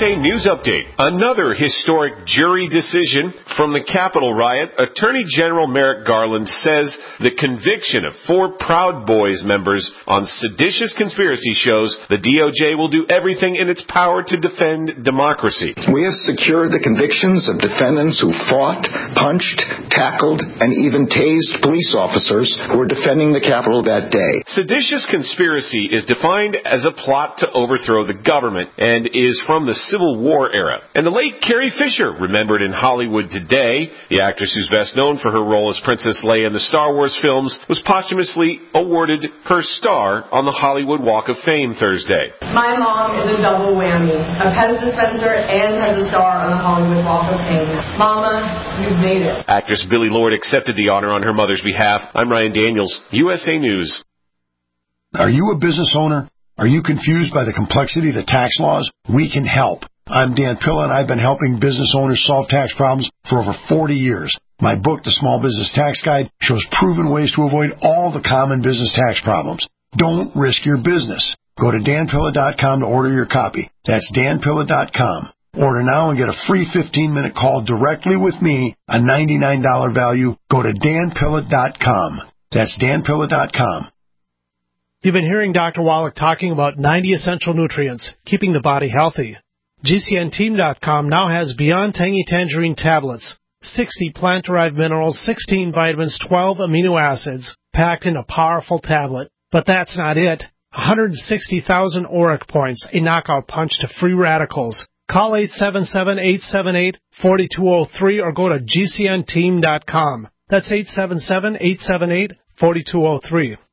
USA News Update. Another historic jury decision from the Capitol riot. Attorney General Merrick Garland says the conviction of 4 Proud Boys members on seditious conspiracy shows the DOJ will do everything in its power to defend democracy. We have secured the convictions of defendants who fought, punched, tackled, and even tased police officers who were defending the Capitol that day. Seditious conspiracy is defined as a plot to overthrow the government and is from the Civil War era. And the late Carrie Fisher, remembered in Hollywood today, the actress who's best known for her role as Princess Leia in the Star Wars films, was posthumously awarded her star on the Hollywood Walk of Fame Thursday. My mom is a double whammy, a Pez dispenser and has a star on the Hollywood Walk of Fame. Mama, you've made it. Actress Billie Lourd accepted the honor on her mother's behalf. I'm Ryan Daniels, USA News. Are you a business owner? Are you confused by the complexity of the tax laws? We can help. I'm Dan Pilla, and I've been helping business owners solve tax problems for over 40 years. My book, The Small Business Tax Guide, shows proven ways to avoid all the common business tax problems. Don't risk your business. Go to danpilla.com to order your copy. That's danpilla.com. Order now and get a free 15-minute call directly with me, a $99 value. Go to danpilla.com. That's danpilla.com. You've been hearing Dr. Wallach talking about 90 essential nutrients, keeping the body healthy. GCNteam.com now has Beyond Tangy Tangerine tablets, 60 plant-derived minerals, 16 vitamins, 12 amino acids, packed in a powerful tablet. But that's not it. 160,000 ORAC points, a knockout punch to free radicals. Call 877-878-4203 or go to GCNteam.com. That's 877-878-4203.